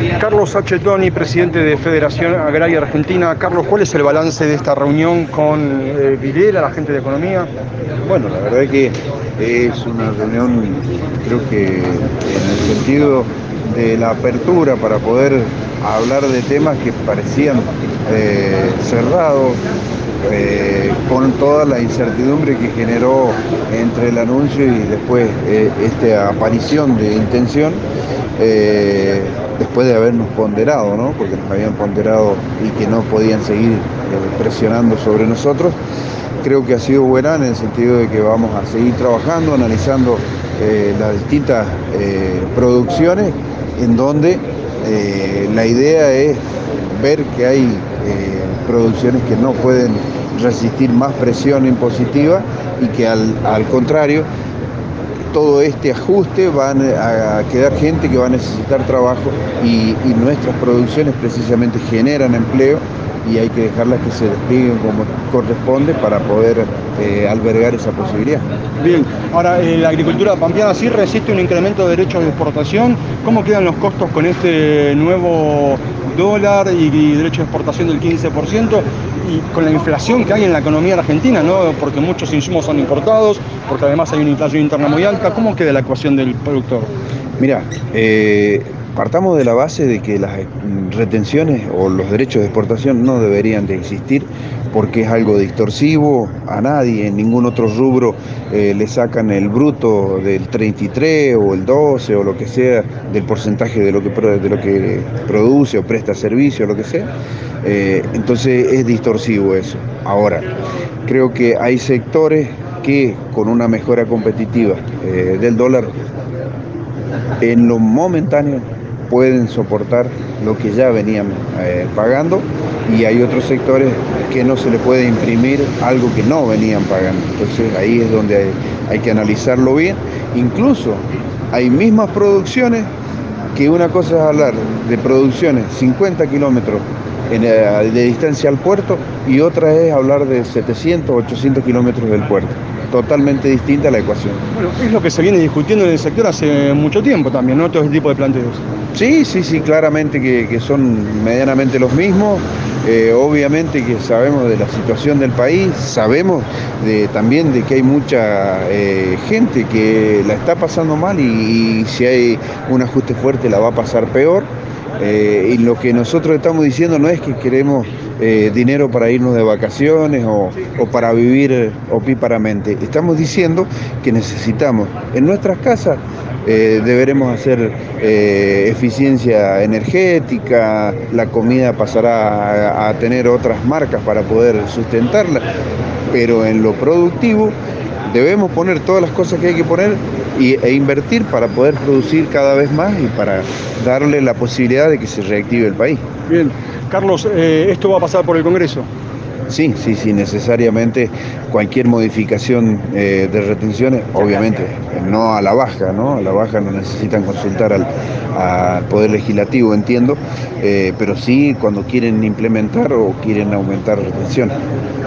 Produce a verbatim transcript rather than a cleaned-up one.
Carlos H. Toni, presidente de Federación Agraria Argentina. Carlos, ¿cuál es el balance de esta reunión con eh, Videla, la gente de Economía? Bueno, la verdad que es una reunión, creo que en el sentido de la apertura para poder hablar de temas que parecían eh, cerrados, eh, con toda la incertidumbre que generó entre el anuncio y después eh, esta aparición de intención, eh, después de habernos ponderado, ¿no? Porque nos habían ponderado y que no podían seguir eh, presionando sobre nosotros. Creo que ha sido buena en el sentido de que vamos a seguir trabajando, analizando eh, las distintas eh, producciones, en donde eh, la idea es ver que hay eh, producciones que no pueden resistir más presión impositiva y que al, al contrario, todo este ajuste van a quedar gente que va a necesitar trabajo y, y nuestras producciones precisamente generan empleo y hay que dejarlas que se desplieguen como corresponde para poder eh, albergar esa posibilidad. Bien, ahora eh, la agricultura pampeana sí resiste un incremento de derechos de exportación. ¿Cómo quedan los costos con este nuevo dólar y, y derecho de exportación del quince por ciento? Y con la inflación que hay en la economía argentina, ¿no? Porque muchos insumos son importados, porque además hay una inflación interna muy alta. ¿Cómo queda la ecuación del productor? Mira, eh, partamos de la base de que las retenciones o los derechos de exportación no deberían de existir porque es algo distorsivo. A nadie, en ningún otro rubro eh, le sacan el bruto del treinta y tres o el doce o lo que sea del porcentaje de lo que, de lo que produce o presta servicio o lo que sea. Eh, entonces es distorsivo eso. Ahora, creo que hay sectores que con una mejora competitiva eh, del dólar en lo momentáneo pueden soportar lo que ya venían eh, pagando y hay otros sectores que no se le puede imprimir algo que no venían pagando. Entonces ahí es donde hay, hay que analizarlo bien. Incluso hay mismas producciones que una cosa es hablar de producciones cincuenta kilómetros en, eh, de distancia al puerto y otra es hablar de setecientos, ochocientos kilómetros del puerto. Totalmente distinta la ecuación. Bueno, es lo que se viene discutiendo en el sector hace mucho tiempo también, ¿no? Todo este tipo de planteos. Sí, sí, sí, claramente que, que son medianamente los mismos. Eh, obviamente que sabemos de la situación del país, sabemos de, también de que hay mucha eh, gente que la está pasando mal y, y si hay un ajuste fuerte la va a pasar peor. Eh, y lo que nosotros estamos diciendo no es que queremos eh, dinero para irnos de vacaciones o, o para vivir opíparamente. Estamos diciendo que necesitamos en nuestras casas, eh, deberemos hacer eh, eficiencia energética, la comida pasará a, a tener otras marcas para poder sustentarla, pero en lo productivo debemos poner todas las cosas que hay que poner y, e invertir para poder producir cada vez más y para darle la posibilidad de que se reactive el país. Bien, Carlos, eh, ¿esto va a pasar por el Congreso? Sí, sí, sí, necesariamente cualquier modificación eh, de retenciones, obviamente, no a la baja, ¿no? A la baja no necesitan consultar al, al Poder Legislativo, entiendo, eh, pero sí cuando quieren implementar o quieren aumentar retenciones.